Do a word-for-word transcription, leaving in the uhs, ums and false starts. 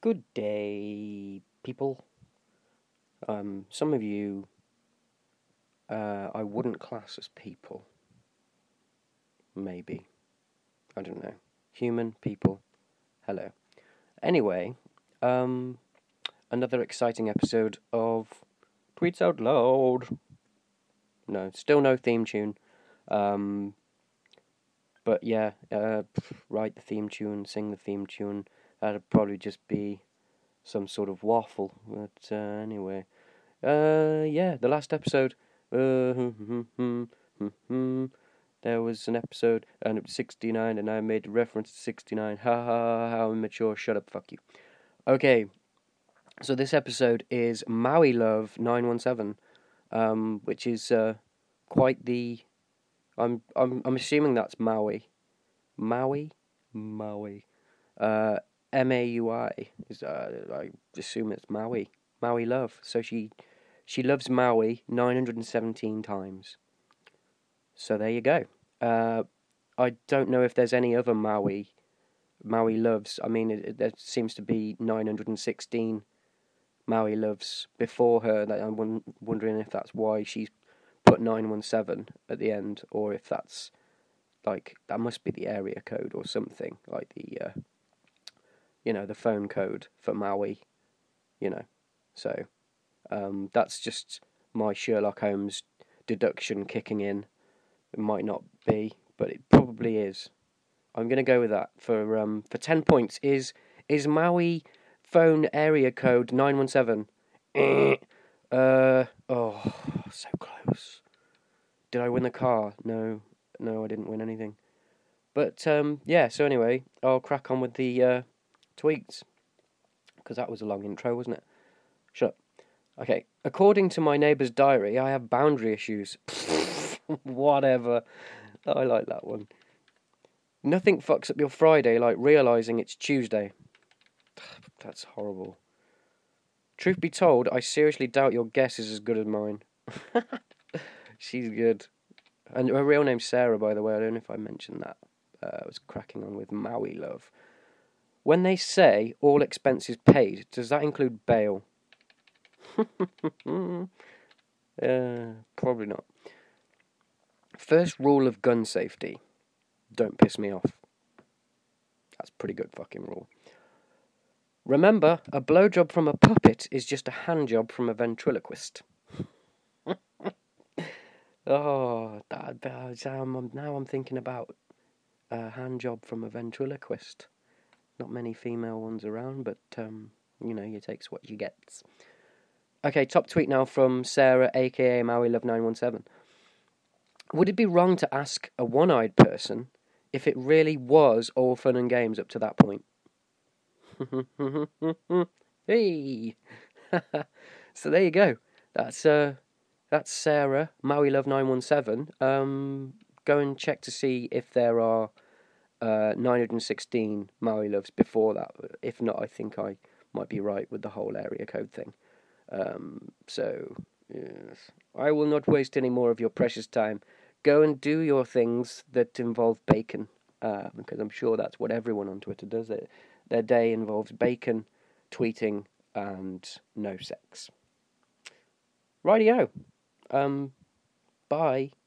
Good day, people. Um, some of you uh, I wouldn't class as people. Maybe. I don't know. Human, people. Hello. Anyway, um, another exciting episode of Tweets Out Loud. No, still no theme tune. Um, but yeah, uh, write the theme tune, sing the theme tune. That'd probably just be some sort of waffle. But uh, anyway. Uh, yeah, the last episode. Uh, there was an episode, and it was sixty-nine, and I made a reference to sixty-nine. Ha ha ha, how immature. Shut up, fuck you. Okay, so this episode is Maui Love nine one seven, um, which is uh, quite the. I'm I'm I'm assuming that's Maui, Maui, Maui, uh, M A U I is. Uh, I assume it's Maui, Maui Love. So she. She loves Maui nine hundred seventeen times. So there you go. Uh, I don't know if there's any other Maui Maui loves. I mean, it, it, there seems to be nine hundred sixteen Maui loves before her. That I'm wondering if that's why she's put nine one seven at the end, or if that's like that must be the area code or something like the uh, you know the phone code for Maui. You know, so. Um, that's just my Sherlock Holmes deduction kicking in. It might not be, but it probably is. I'm going to go with that for um for ten points. Is is Maui phone area code nine one seven? uh oh, so close. Did I win the car? No, no, I didn't win anything. But um yeah. So anyway, I'll crack on with the uh, tweets because that was a long intro, wasn't it? Shut up. Okay, according to my neighbour's diary, I have boundary issues. Whatever. I like that one. Nothing fucks up your Friday like realising it's Tuesday. That's horrible. Truth be told, I seriously doubt your guess is as good as mine. She's good. And her real name's Sarah, by the way. I don't know if I mentioned that. Uh, I was cracking on with Maui Love. When they say all expenses paid, does that include bail? uh, probably not. First rule of gun safety. Don't piss me off. That's a pretty good fucking rule. Remember, a blowjob from a puppet is just a handjob from a ventriloquist. oh, that, that, um, now I'm thinking about a handjob from a ventriloquist. Not many female ones around, but, um, you know, you takes what you gets. Okay, top tweet now from Sarah, aka Maui Love nine one seven. Would it be wrong to ask a one-eyed person if it really was all fun and games up to that point? Hey! So there you go. That's uh, that's Sarah, Maui Love nine one seven. Um, go and check to see if there are uh, nine hundred sixteen Maui Loves before that. If not, I think I might be right with the whole area code thing. Um, so, yes. I will not waste any more of your precious time. Go and do your things that involve bacon, uh, because I'm sure that's what everyone on Twitter does. Their, their day involves bacon, tweeting, and no sex. Rightio. Um, bye.